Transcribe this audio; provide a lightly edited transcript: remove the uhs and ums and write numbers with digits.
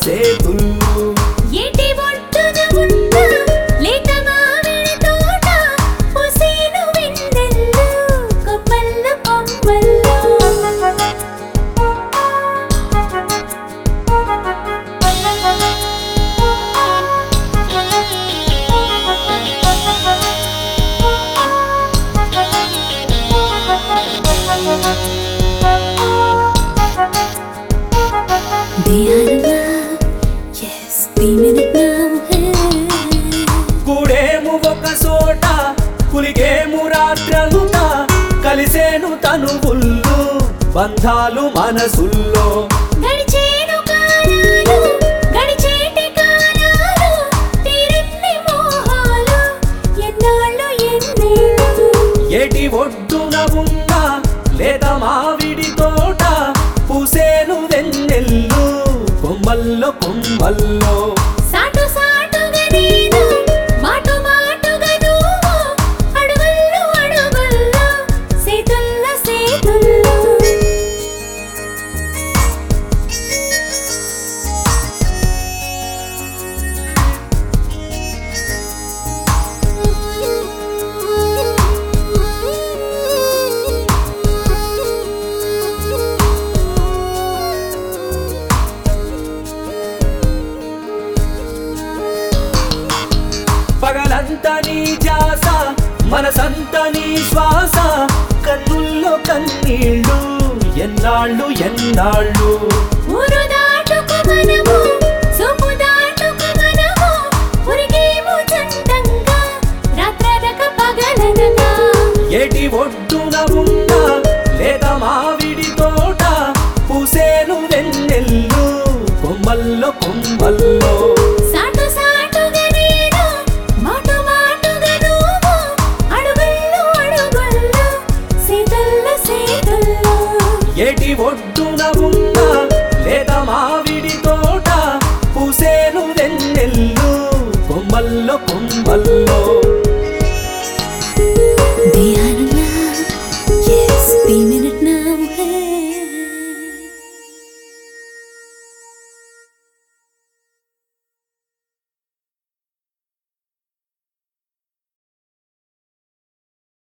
సేతుల్లో ఏటి ఒడ్డున ఉన్న లేత మామిడి తోట పూసేను వెన్నెల్లో కొమ్మల్లో కొమ్మల్లో కూడేము ఒక చోట కులిగేము రాత్రంతా కలిసేను తనువుల్లో బంధాలు మనసుల్లో గడిచేను కాలాలు గడిచేటి కాలాలు తీరన్ని మోహాలు ఎన్నాళ్ళు ఎన్నేళ్ళు ఏటి ఒడ్డున ఉన్న లేత మామిడి తోట పూసేను వెన్నెల్లో కొమ్మల్లో కొమ్మల్లో సాటు సాటుగా నేను మాటు మాటుగా నువ్వు అడుగుల్లో అడుగుల్లో సేతుల్లో సేతుల్లో పగలంతా నీ జాస మనసంతా నీ శ్వాస కన్నుల్లో కన్నీళ్ళు ఎన్నాళ్ళు ఎన్నాళ్ళు ఊరు దాటుకు మనము సోపు దాటుకు మనము ఉరికేము చందంగా రాత్రనక పగలనగా ఏటి ఒడ్డున ఉన్న లేత మామిడి తోట పూసేను వెన్నెల్లో కొమ్మల్లో కొమ్మల్లో సాటు సాటుగా నేను మాటు మాటుగా నువ్వు అడుగుల్లో అడుగుల్లో సేతుల్లో సేతుల్లో ఏటి ఒడ్డున ఉన్న లేత మామిడి తోట పూసేను వెన్నెల్లో కొమ్మల్లో కొమ్మల్లో